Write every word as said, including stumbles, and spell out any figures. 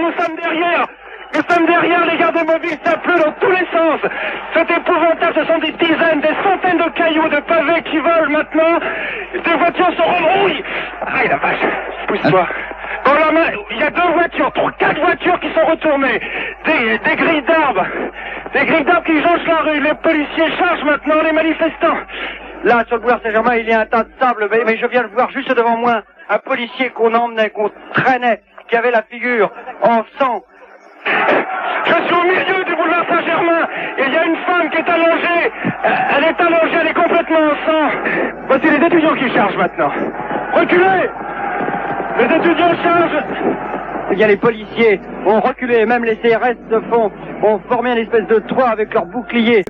nous sommes derrière. Nous sommes derrière, les gardes mobiles, ça pleut dans tous les sens. C'est épouvantable, ce sont des dizaines, des centaines de cailloux, de pavés qui volent maintenant. Des voitures se rebrouillent. Aïe la vache, pousse-toi. Dans la main, il y a deux voitures, trois, quatre voitures qui sont retournées. Des, des grilles d'arbres. Des grilles d'arbres qui jonchent la rue. Les policiers chargent maintenant les manifestants. Là, sur le boulevard Saint-Germain, il y a un tas de sable, mais, mais je viens de voir juste devant moi un policier qu'on emmenait, qu'on traînait, qui avait la figure en sang. Je suis au milieu du boulevard Saint-Germain. Il y a une femme qui est allongée. Elle est allongée, elle est complètement en sang. Voici les étudiants qui chargent maintenant. Reculez! Les étudiants chargent. Il y a les policiers ont reculé, même les C R S de fond ont formé une espèce de toit avec leurs boucliers.